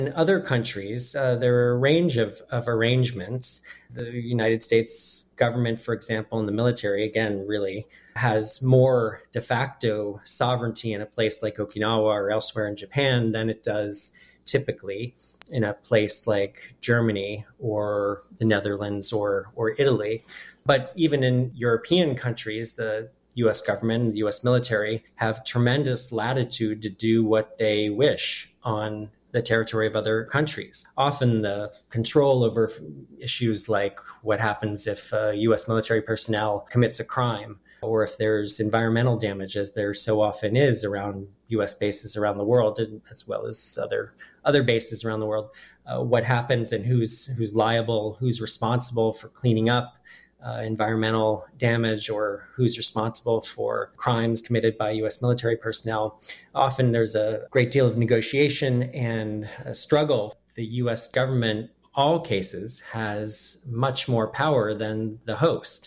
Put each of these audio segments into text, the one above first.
In other countries, there are a range of arrangements. The United States government, for example, in the military, again, really has more de facto sovereignty in a place like Okinawa or elsewhere in Japan than it does typically in a place like Germany or the Netherlands or Italy. But even in European countries, the US government and the US military have tremendous latitude to do what they wish on the territory of other countries. Often the control over issues like what happens if US military personnel commits a crime, or if there's environmental damage, as there so often is around US bases around the world, as well as other bases around the world, what happens and who's liable, who's responsible for cleaning up environmental damage, or who's responsible for crimes committed by US military personnel. Often there's a great deal of negotiation and a struggle. The US government, all cases, has much more power than the host.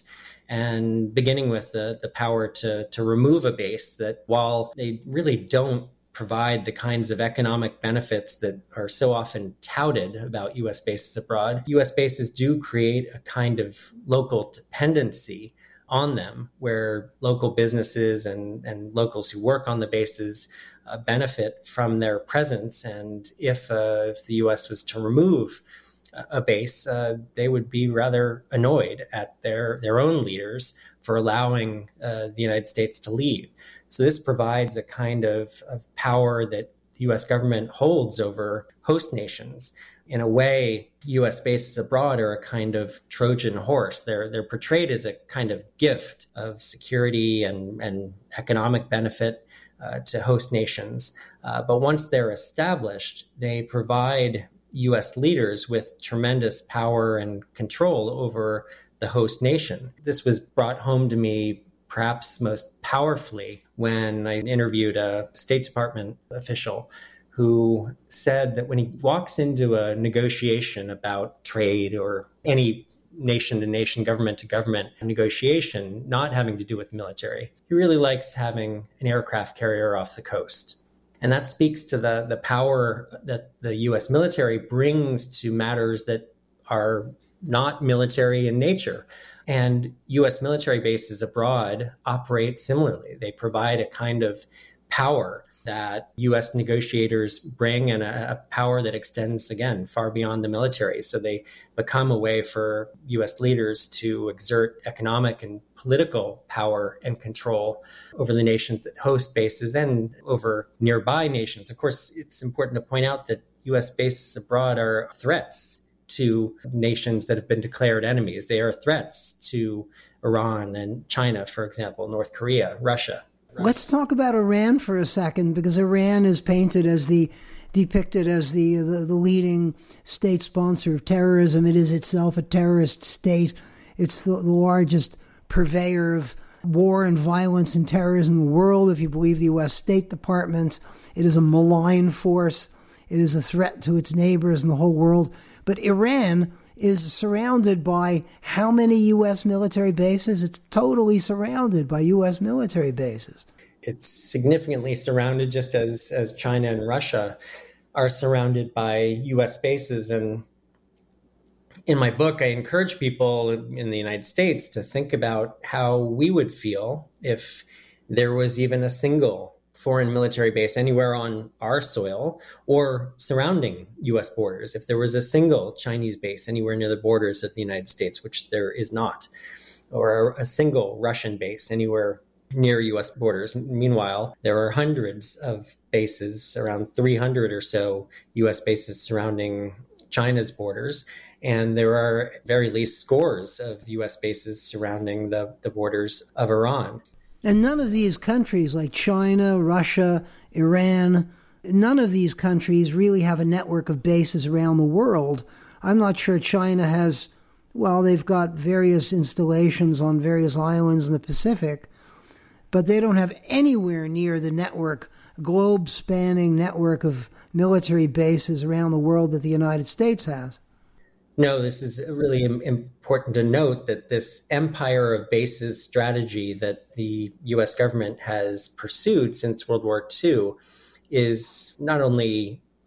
And beginning with the power to remove a base that, while they really don't provide the kinds of economic benefits that are so often touted about U.S. bases abroad, U.S. bases do create a kind of local dependency on them, where local businesses and locals who work on the bases benefit from their presence. And if the U.S. was to remove a base, they would be rather annoyed at their own leaders for allowing the United States to leave. So this provides a kind of power that the U.S. government holds over host nations. In a way, U.S. bases abroad are a kind of Trojan horse. They're portrayed as a kind of gift of security and economic benefit to host nations. But once they're established, they provide U.S. leaders with tremendous power and control over the host nation. This was brought home to me perhaps most powerfully when I interviewed a State Department official who said that when he walks into a negotiation about trade or any nation-to-nation, government-to-government negotiation not having to do with military, he really likes having an aircraft carrier off the coast. And that speaks to the power that the U.S. military brings to matters that are not military in nature. And U.S. military bases abroad operate similarly. They provide a kind of power that U.S. negotiators bring, and a power that extends, again, far beyond the military. So they become a way for U.S. leaders to exert economic and political power and control over the nations that host bases and over nearby nations. Of course, it's important to point out that U.S. bases abroad are threats to nations that have been declared enemies. They are threats to Iran and China, for example, North Korea, Russia. Let's talk about Iran for a second, because Iran is depicted as the leading state sponsor of terrorism. It is itself a terrorist state. It's the largest purveyor of war and violence and terrorism in the world, if you believe the U.S. State Department. It is a malign force. It is a threat to its neighbors and the whole world. But Iran is surrounded by how many U.S. military bases? It's totally surrounded by U.S. military bases. It's significantly surrounded, just as China and Russia are surrounded by U.S. bases. And in my book, I encourage people in the United States to think about how we would feel if there was even a single foreign military base anywhere on our soil or surrounding U.S. borders. If there was a single Chinese base anywhere near the borders of the United States, which there is not, or a single Russian base anywhere near U.S. borders. Meanwhile, there are hundreds of bases, around 300 or so U.S. bases surrounding China's borders. And there are at very least scores of U.S. bases surrounding the borders of Iran. And none of these countries, like China, Russia, Iran, none of these countries really have a network of bases around the world. I'm not sure China has, well, they've got various installations on various islands in the Pacific, but they don't have anywhere near the network, globe-spanning network of military bases around the world that the United States has. No, this is really important to note that this empire of bases strategy that the U.S. government has pursued since World War II is not only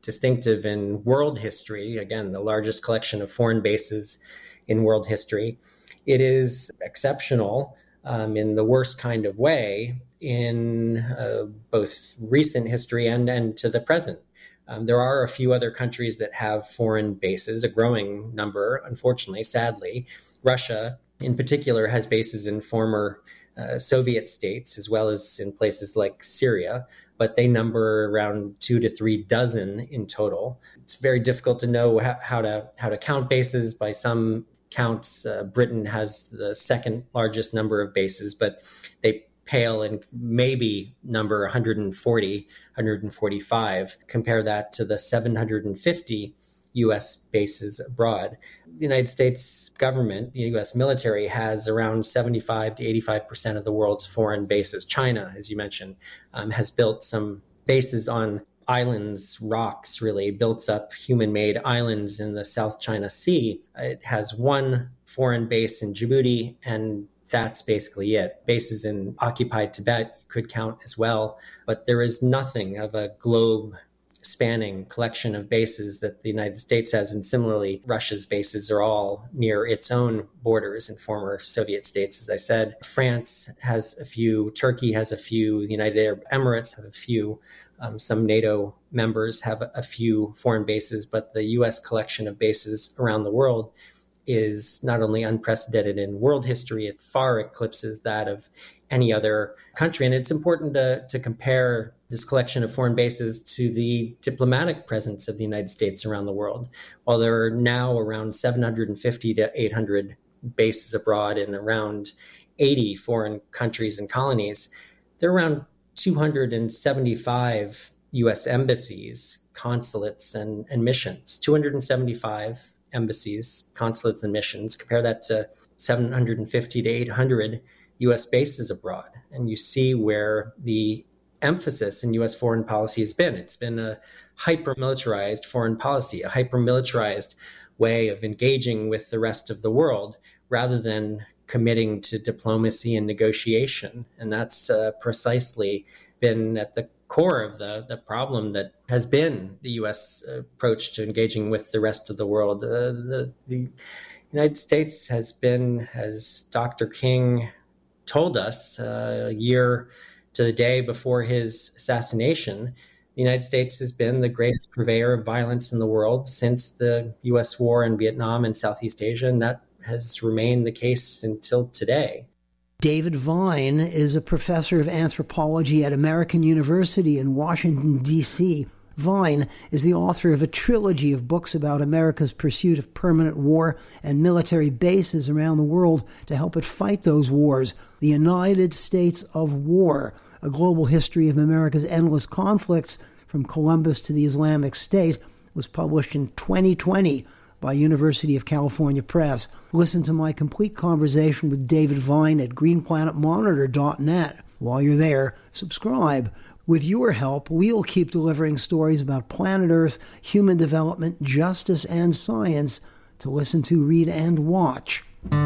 distinctive in world history, again, the largest collection of foreign bases in world history. It is exceptional in the worst kind of way in both recent history and to the present. There are a few other countries that have foreign bases, a growing number, unfortunately, sadly. Russia, in particular, has bases in former Soviet states, as well as in places like Syria, but they number around 2 to 3 dozen in total. It's very difficult to know how to count bases. By some counts, Britain has the second largest number of bases, but they pale and maybe number 140, 145. Compare that to the 750 U.S. bases abroad. The United States government, the U.S. military, has around 75 to 85% of the world's foreign bases. China, as you mentioned, has built some bases on islands, rocks, really, built up human-made islands in the South China Sea. It has one foreign base in Djibouti, and that's basically it. Bases in occupied Tibet could count as well, but there is nothing of a globe-spanning collection of bases that the United States has, and similarly, Russia's bases are all near its own borders in former Soviet states, as I said. France has a few, Turkey has a few, the United Arab Emirates have a few, some NATO members have a few foreign bases, but the U.S. collection of bases around the world is not only unprecedented in world history, it far eclipses that of any other country. And it's important to compare this collection of foreign bases to the diplomatic presence of the United States around the world. While there are now around 750 to 800 bases abroad in around 80 foreign countries and colonies, there are around 275 U.S. embassies, consulates, and missions. 275 embassies, consulates, and missions. Compare that to 750 to 800 U.S. bases abroad. And you see where the emphasis in U.S. foreign policy has been. It's been a hyper-militarized foreign policy, a hyper-militarized way of engaging with the rest of the world rather than committing to diplomacy and negotiation. And that's precisely been at the core of the problem that has been the U.S. approach to engaging with the rest of the world. The United States has been, as Dr. King told us a year to the day before his assassination, the United States has been the greatest purveyor of violence in the world since the U.S. war in Vietnam and Southeast Asia, and that has remained the case until today. David Vine is a professor of anthropology at American University in Washington, D.C. Vine is the author of a trilogy of books about America's pursuit of permanent war and military bases around the world to help it fight those wars. The United States of War, a global history of America's endless conflicts from Columbus to the Islamic State, was published in 2020 by University of California Press. Listen to my complete conversation with David Vine at greenplanetmonitor.net. While you're there, subscribe. With your help, we'll keep delivering stories about planet Earth, human development, justice, and science to listen to, read, and watch.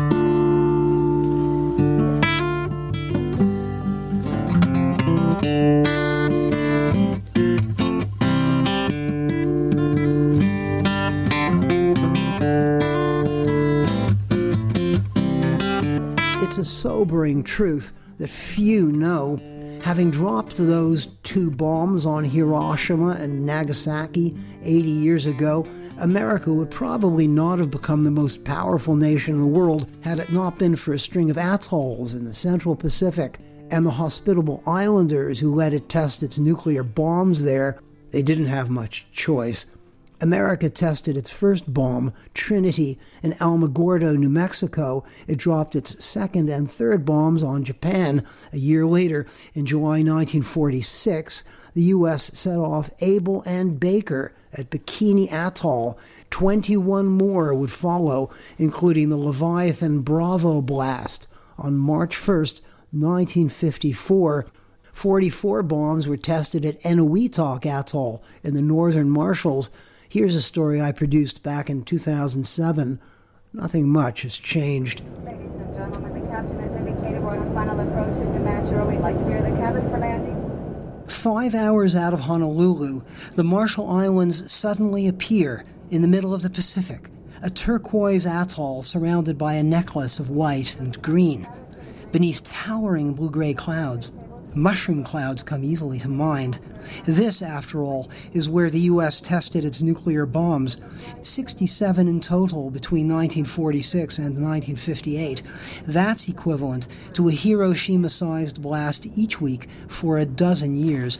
It's a sobering truth that few know. Having dropped those 2 bombs on Hiroshima and Nagasaki 80 years ago, America would probably not have become the most powerful nation in the world had it not been for a string of atolls in the Central Pacific and the hospitable islanders who let it test its nuclear bombs there. They didn't have much choice. America tested its first bomb, Trinity, in Alamogordo, New Mexico. It dropped its second and third bombs on Japan. A year later, in July 1946, the U.S. set off Able and Baker at Bikini Atoll. 21 more would follow, including the Leviathan Bravo blast on March 1st, 1954. 44 bombs were tested at Enewetak Atoll in the Northern Marshalls. Here's a story I produced back in 2007. Nothing much has changed. Ladies and gentlemen, the captain has indicated we're on a final approach into Machuro. We'd like to clear the cabin for landing. 5 hours out of Honolulu, the Marshall Islands suddenly appear in the middle of the Pacific, a turquoise atoll surrounded by a necklace of white and green. Beneath towering blue-gray clouds, mushroom clouds come easily to mind. This, after all, is where the U.S. tested its nuclear bombs, 67 in total between 1946 and 1958. That's equivalent to a Hiroshima-sized blast each week for a dozen years.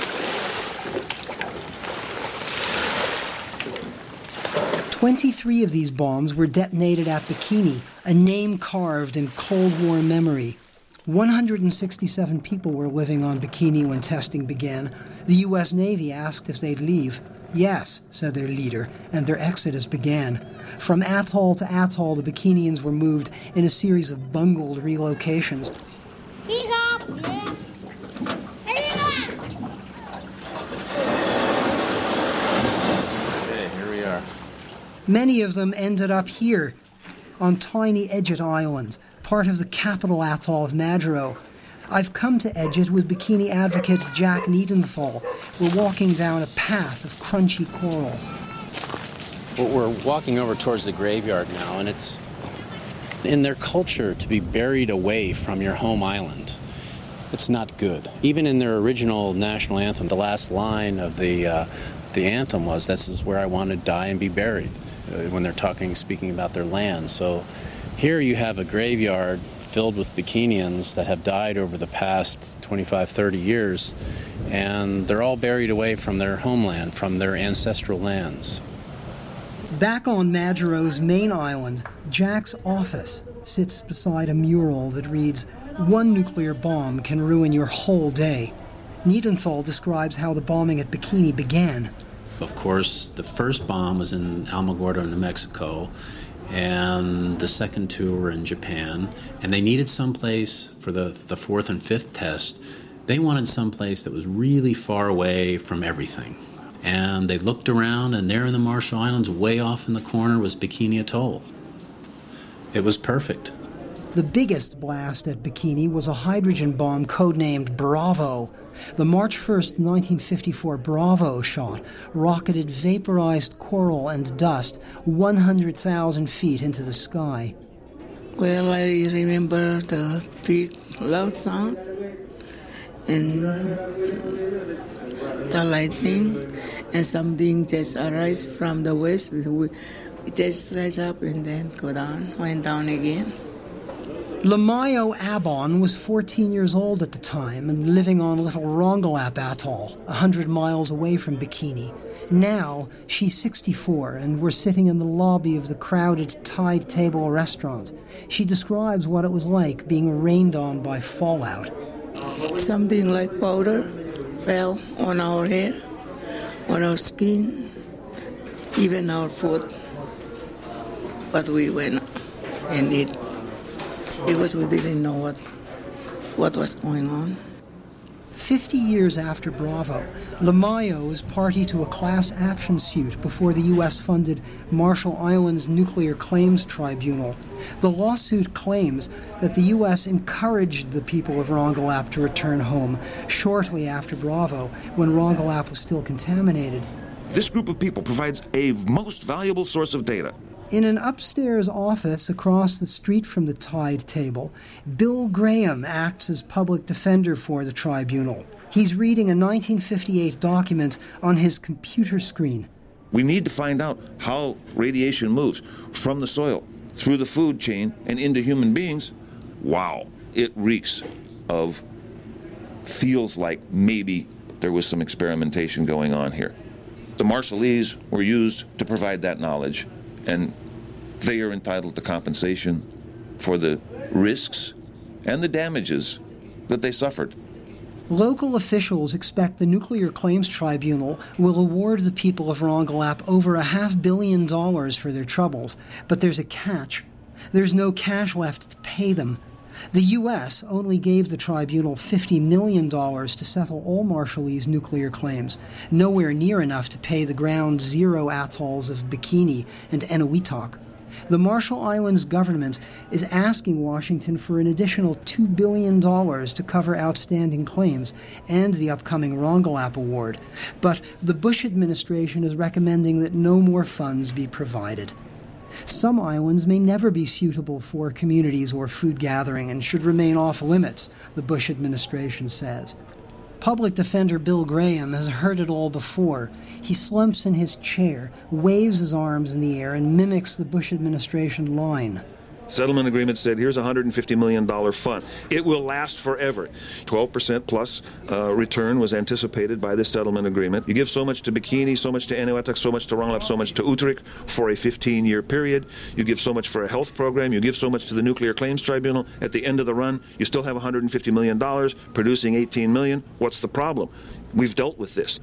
"23 of these bombs were detonated at Bikini, a name carved in Cold War memory. 167 people were living on Bikini when testing began. The U.S. Navy asked if they'd leave. Yes, said their leader, and their exodus began. From atoll to atoll, the Bikinians were moved in a series of bungled relocations. Okay, here we are. Many of them ended up here, on tiny Edgeot Island, part of the capital atoll of Majuro. I've come to Edgeot with bikini advocate Jack Niedenthal. We're walking down a path of crunchy coral. Well, we're walking over towards the graveyard now, and it's in their culture to be buried away from your home island. It's not good. Even in their original national anthem, the last line of the anthem was, "This is where I want to die and be buried," when they're speaking about their land. So here you have a graveyard filled with Bikinians that have died over the past 25, 30 years, and they're all buried away from their homeland, from their ancestral lands. Back on Majuro's main island, Jack's office sits beside a mural that reads, "One nuclear bomb can ruin your whole day." Niedenthal describes how the bombing at Bikini began. Of course, the first bomb was in Alamogordo, New Mexico, and the second two were in Japan, and they needed someplace for the fourth and fifth test. They wanted someplace that was really far away from everything. And they looked around, and there in the Marshall Islands, way off in the corner, was Bikini Atoll. It was perfect. The biggest blast at Bikini was a hydrogen bomb codenamed Bravo. The March 1st, 1954 Bravo shot rocketed vaporized coral and dust 100,000 feet into the sky. Well, I remember the big loud sound and the lightning, and something just arose from the west. It just rise up and then go down, went down again. Lamayo Abon was 14 years old at the time and living on Little Rongelap Atoll, 100 miles away from Bikini. Now, she's 64, and we're sitting in the lobby of the crowded Tide Table restaurant. She describes what it was like being rained on by fallout. Something like powder fell on our hair, on our skin, even our food. But we went and ate. Because we didn't know what was going on. 50 years after Bravo, Lamayo is party to a class action suit before the U.S.-funded Marshall Islands Nuclear Claims Tribunal. The lawsuit claims that the U.S. encouraged the people of Rongelap to return home shortly after Bravo, when Rongelap was still contaminated. This group of people provides a most valuable source of data. In an upstairs office across the street from the Tide Table, Bill Graham acts as public defender for the tribunal. He's reading a 1958 document on his computer screen. We need to find out how radiation moves from the soil, through the food chain, and into human beings. Wow, it reeks of, feels like maybe there was some experimentation going on here. The Marshallese were used to provide that knowledge, and they are entitled to compensation for the risks and the damages that they suffered. Local officials expect the Nuclear Claims Tribunal will award the people of Rongelap over $500 million for their troubles, but there's a catch. There's no cash left to pay them. The U.S. only gave the tribunal $50 million to settle all Marshallese nuclear claims, nowhere near enough to pay the ground zero atolls of Bikini and Eniwetok. The Marshall Islands government is asking Washington for an additional $2 billion to cover outstanding claims and the upcoming Rongelap Award. But the Bush administration is recommending that no more funds be provided. Some islands may never be suitable for communities or food gathering and should remain off limits, the Bush administration says. Public Defender Bill Graham has heard it all before. He slumps in his chair, waves his arms in the air, and mimics the Bush administration line. Settlement agreement said, here's a $150 million fund. It will last forever. 12% plus return was anticipated by this settlement agreement. You give so much to Bikini, so much to Eniwetok, so much to Rongelap, so much to Utrik for a 15-year period. You give so much for a health program. You give so much to the Nuclear Claims Tribunal. At the end of the run, you still have $150 million, producing $18 million. What's the problem? We've dealt with this.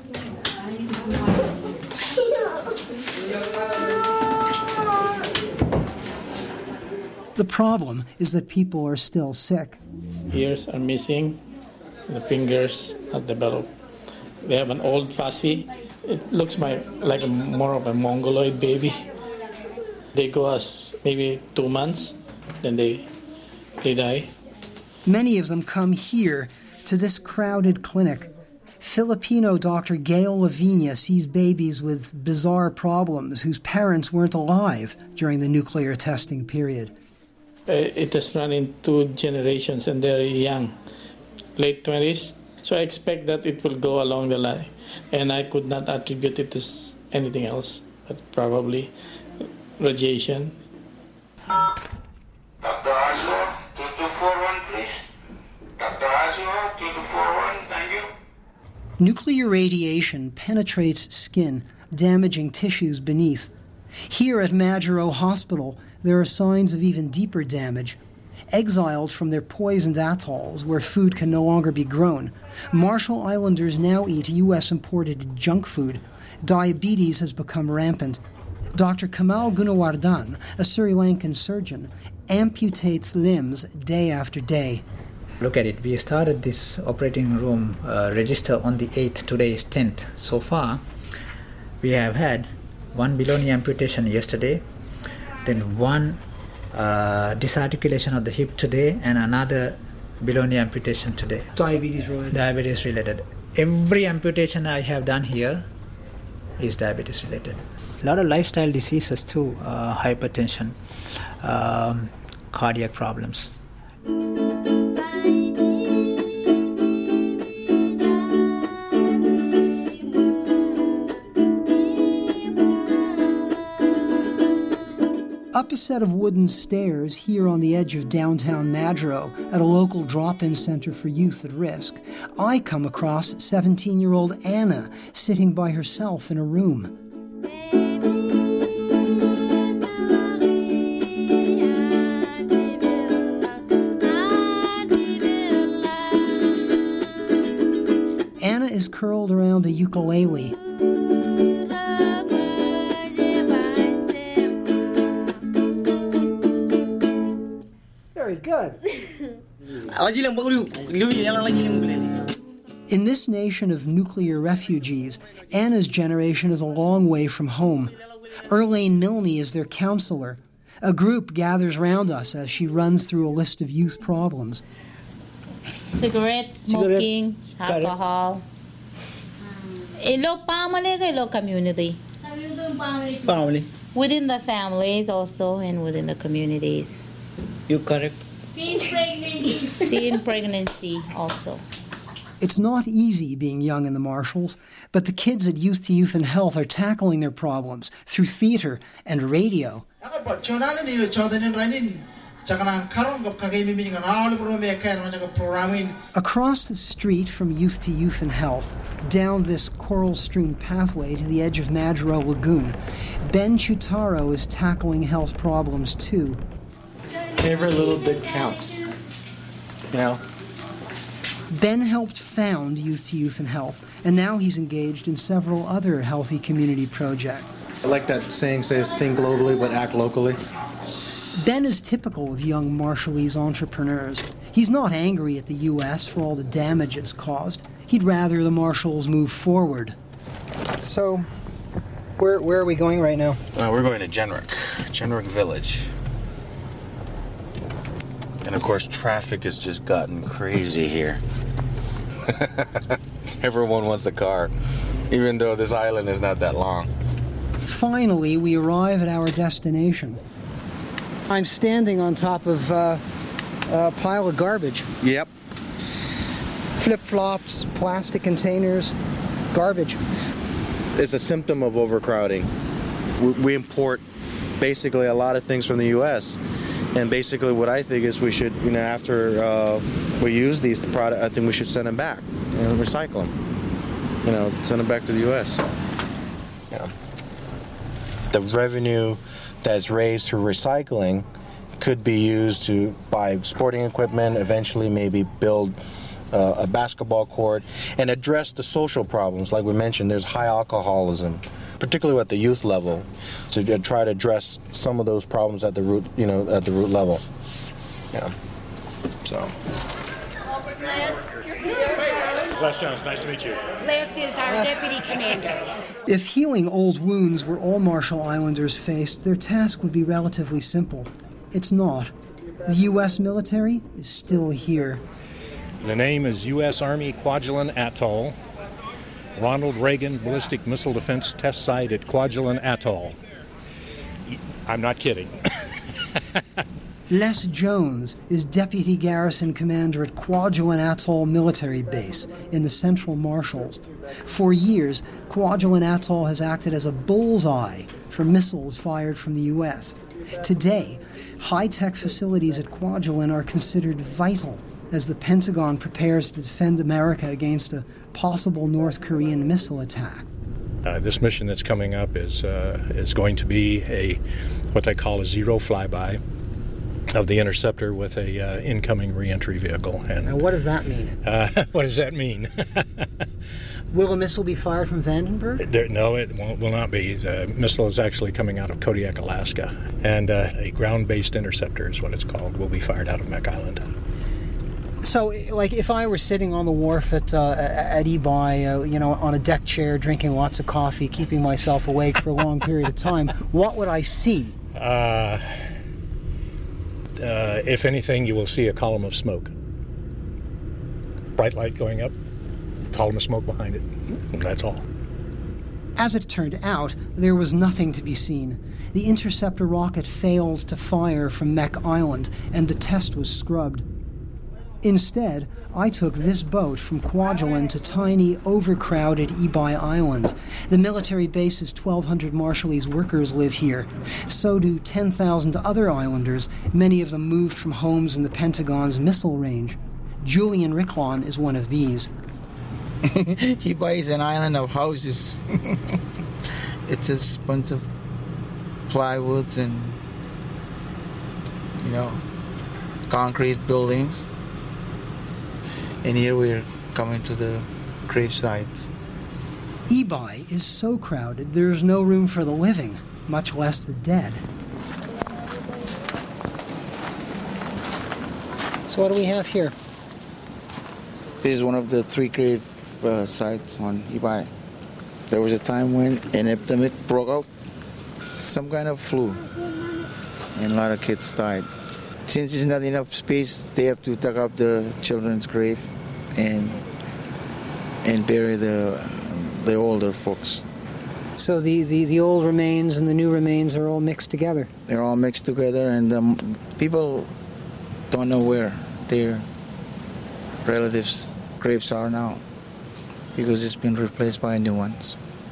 The problem is that people are still sick. Ears are missing, the fingers not developed. They have an old fuzzy. It looks like more of a mongoloid baby. They go as maybe 2 months, then they die. Many of them come here to this crowded clinic. Filipino Dr. Gail Lavinia sees babies with bizarre problems whose parents weren't alive during the nuclear testing period. It has run in 2 generations, and they're young, late 20s. So I expect that it will go along the line. And I could not attribute it to anything else, but probably radiation. Dr. Aswa, 2241, please. Dr. Aswa, 2241, thank you. Nuclear radiation penetrates skin, damaging tissues beneath. Here at Majuro Hospital, there are signs of even deeper damage. Exiled from their poisoned atolls where food can no longer be grown, Marshall Islanders now eat U.S.-imported junk food. Diabetes has become rampant. Dr. Kamal Gunawardan, a Sri Lankan surgeon, amputates limbs day after day. Look at it. We started this operating room register on the 8th. Today is 10th. So far, we have had 1 below-knee amputation yesterday, then 1 disarticulation of the hip today, and another below-knee amputation today. Diabetes related. Diabetes related. Every amputation I have done here is diabetes related. A lot of lifestyle diseases too, hypertension, cardiac problems. Up a set of wooden stairs here on the edge of downtown Majuro at a local drop-in center for youth at risk, I come across 17-year-old Anna sitting by herself in a room. Anna is curled around a ukulele. Very good. In this nation of nuclear refugees, Anna's generation is a long way from home. Erlane Milne is their counselor. A group gathers round us as she runs through a list of youth problems. Cigarette smoking, alcohol. Ilo family, ilo community. Family. Within the families also and within the communities. You correct. Teen pregnancy also. It's not easy being young in the Marshalls, but the kids at Youth to Youth and Health are tackling their problems through theater and radio. Across the street from Youth to Youth and Health, down this coral-strewn pathway to the edge of Majuro Lagoon, Ben Chutaro is tackling health problems too. Every little bit counts, you know. Ben helped found Youth to Youth and Health, and now he's engaged in several other healthy community projects. I like that saying says, think globally but act locally. Ben is typical of young Marshallese entrepreneurs. He's not angry at the U.S. for all the damage it's caused. He'd rather the Marshalls move forward. So, Where are we going right now? We're going to Genrick Village. And of course, traffic has just gotten crazy here. Everyone wants a car, even though this island is not that long. Finally, we arrive at our destination. I'm standing on top of a pile of garbage. Yep. Flip-flops, plastic containers, garbage. It's a symptom of overcrowding. We import basically a lot of things from the U.S. And basically what I think is we should, after we use these products, I think we should send them back and recycle them. Send them back to the U.S. Yeah. The revenue that's raised through recycling could be used to buy sporting equipment, eventually maybe build a basketball court, and address the social problems. Like we mentioned, there's high alcoholism, particularly at the youth level, to try to address some of those problems at the root, at the root level. Yeah. So. Les Jones, nice to meet you. Les is our deputy commander. If healing old wounds were all Marshall Islanders faced, their task would be relatively simple. It's not. The U.S. military is still here. The name is U.S. Army Kwajalein Atoll. Ronald Reagan Ballistic Missile Defense Test Site at Kwajalein Atoll. I'm not kidding. Les Jones is Deputy Garrison Commander at Kwajalein Atoll Military Base in the Central Marshalls. For years, Kwajalein Atoll has acted as a bullseye for missiles fired from the U.S. Today, high-tech facilities at Kwajalein are considered vital as the Pentagon prepares to defend America against a possible North Korean missile attack. This mission that's coming up is going to be what they call a zero flyby of the interceptor with a incoming reentry vehicle. And now, what does that mean? What does that mean? Will a missile be fired from Vandenberg? No, it will not be. The missile is actually coming out of Kodiak, Alaska, and a ground-based interceptor is what it's called. Will be fired out of Mack Island. So, like, if I were sitting on the wharf at Ebi, on a deck chair, drinking lots of coffee, keeping myself awake for a long period of time, what would I see? If anything, you will see a column of smoke. Bright light going up, column of smoke behind it. And that's all. As it turned out, there was nothing to be seen. The interceptor rocket failed to fire from Mack Island, and the test was scrubbed. Instead, I took this boat from Kwajalein to tiny, overcrowded Ebi Island. The military base's 1,200 Marshallese workers live here. So do 10,000 other islanders, many of them moved from homes in the Pentagon's missile range. Julian Ricklon is one of these. Ebi is an island of houses. It's a bunch of plywoods and, concrete buildings. And here we're coming to the grave sites. Ebi is so crowded there's no room for the living, much less the dead. So what do we have here? This is one of the 3 grave sites on Ebi. There was a time when an epidemic broke out, some kind of flu, and a lot of kids died. Since there's not enough space, they have to dig up the children's grave and bury the older folks. So the old remains and the new remains are all mixed together? They're all mixed together, and people don't know where their relatives' graves are now because it's been replaced by new ones.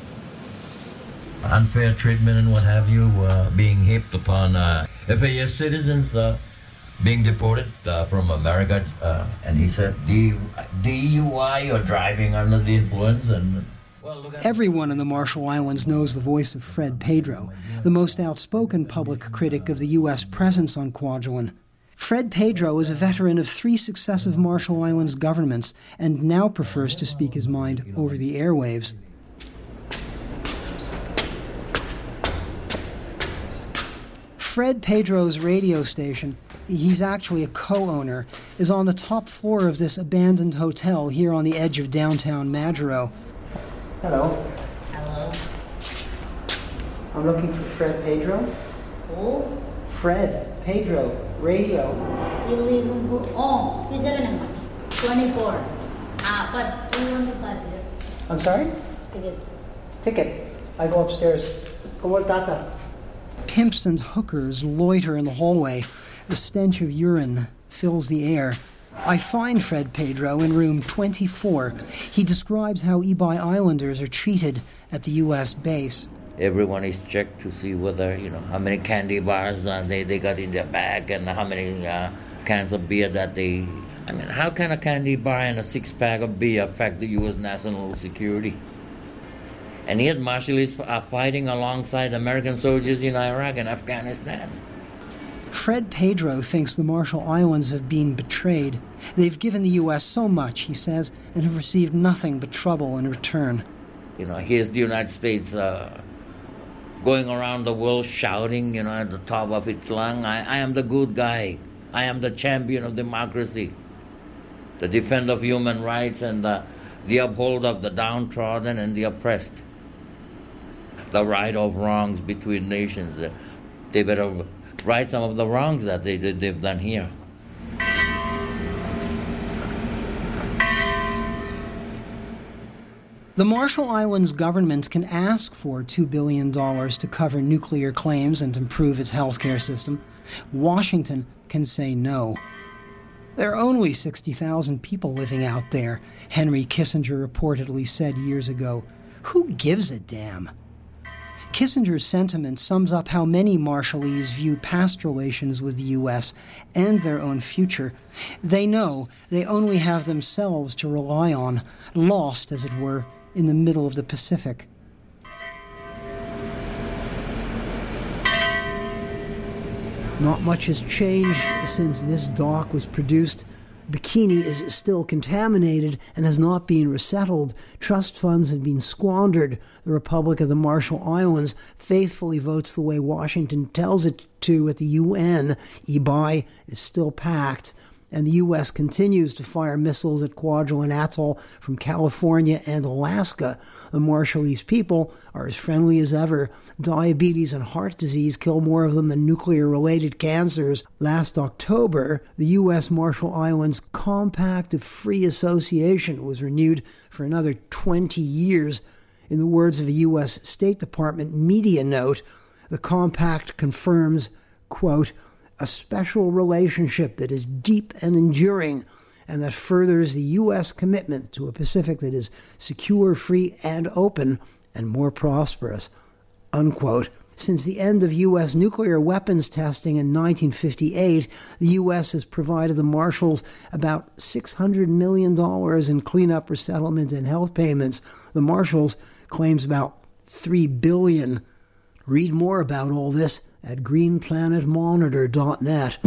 Unfair treatment and what have you being heaped upon FAS citizens being deported from America, and he said DUI or driving under the influence. And everyone in the Marshall Islands knows the voice of Fred Pedro, the most outspoken public critic of the U.S. presence on Kwajalein. Fred Pedro is a veteran of 3 successive Marshall Islands governments and now prefers to speak his mind over the airwaves. Fred Pedro's radio station, he's actually a co-owner, is on the top floor of this abandoned hotel here on the edge of downtown Majuro. Hello. Hello. I'm looking for Fred Pedro. Who? Fred Pedro, radio. You live go. Oh, isa ka naman. 24. But you want to buy it? I'm sorry? Ticket. I go upstairs. Tata. Pimps and hookers loiter in the hallway. The stench of urine fills the air. I find Fred Pedro in room 24. He describes how Ibai Islanders are treated at the U.S. base. Everyone is checked to see whether, how many candy bars they got in their bag and how many cans of beer that they... how can a candy bar and a six-pack of beer affect the U.S. national security? And yet Marshalists are fighting alongside American soldiers in Iraq and Afghanistan. Fred Pedro thinks the Marshall Islands have been betrayed. They've given the U.S. so much, he says, and have received nothing but trouble in return. Here's the United States going around the world shouting, at the top of its lung, I am the good guy. I am the champion of democracy, the defender of human rights, and the upholder of the downtrodden and the oppressed. The right of wrongs between nations. They better right some of the wrongs that they've done here. The Marshall Islands government can ask for $2 billion to cover nuclear claims and improve its healthcare system. Washington can say no. There are only 60,000 people living out there, Henry Kissinger reportedly said years ago. Who gives a damn? Kissinger's sentiment sums up how many Marshallese view past relations with the U.S. and their own future. They know they only have themselves to rely on, lost, as it were, in the middle of the Pacific. Not much has changed since this doc was produced. Bikini is still contaminated and has not been resettled. Trust funds have been squandered. The Republic of the Marshall Islands faithfully votes the way Washington tells it to at the UN. Ibai is still packed. And the U.S. continues to fire missiles at Kwajalein Atoll from California and Alaska. The Marshallese people are as friendly as ever. Diabetes and heart disease kill more of them than nuclear-related cancers. Last October, the U.S. Marshall Islands Compact of Free Association was renewed for another 20 years. In the words of a U.S. State Department media note, the compact confirms, quote, a special relationship that is deep and enduring and that furthers the U.S. commitment to a Pacific that is secure, free, and open, and more prosperous, unquote. Since the end of U.S. nuclear weapons testing in 1958, the U.S. has provided the Marshalls about $600 million in cleanup, resettlement, and health payments. The Marshalls claims about $3 billion. Read more about all this at greenplanetmonitor.net.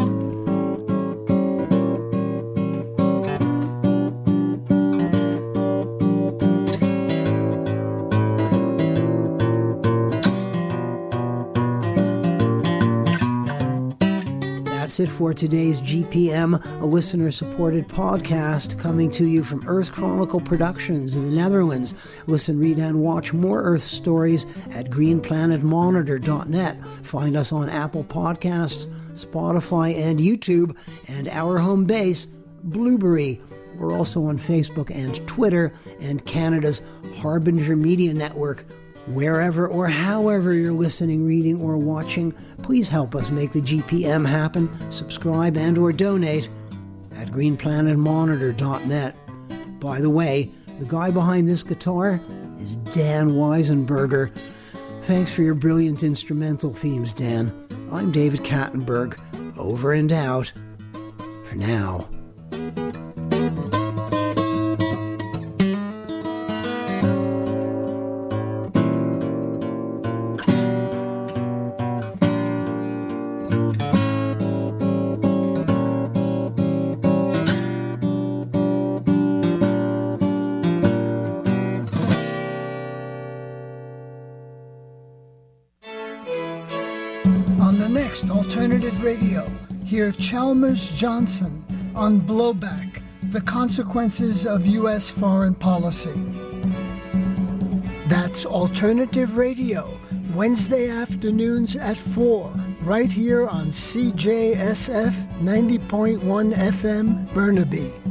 That's it for today's GPM, a listener-supported podcast coming to you from Earth Chronicle Productions in the Netherlands. Listen, read, and watch more Earth stories at greenplanetmonitor.net. Find us on Apple Podcasts, Spotify, and YouTube, and our home base, Blueberry. We're also on Facebook and Twitter, and Canada's Harbinger Media Network. Wherever or however you're listening, reading, or watching, please help us make the GPM happen. Subscribe and or donate at greenplanetmonitor.net. By the way, the guy behind this guitar is Dan Weisenberger. Thanks for your brilliant instrumental themes, Dan. I'm David Kattenberg. Over and out. For now. Alternative Radio, hear Chalmers Johnson on Blowback, the Consequences of U.S. Foreign Policy. That's Alternative Radio, Wednesday afternoons at 4, right here on CJSF 90.1 FM, Burnaby.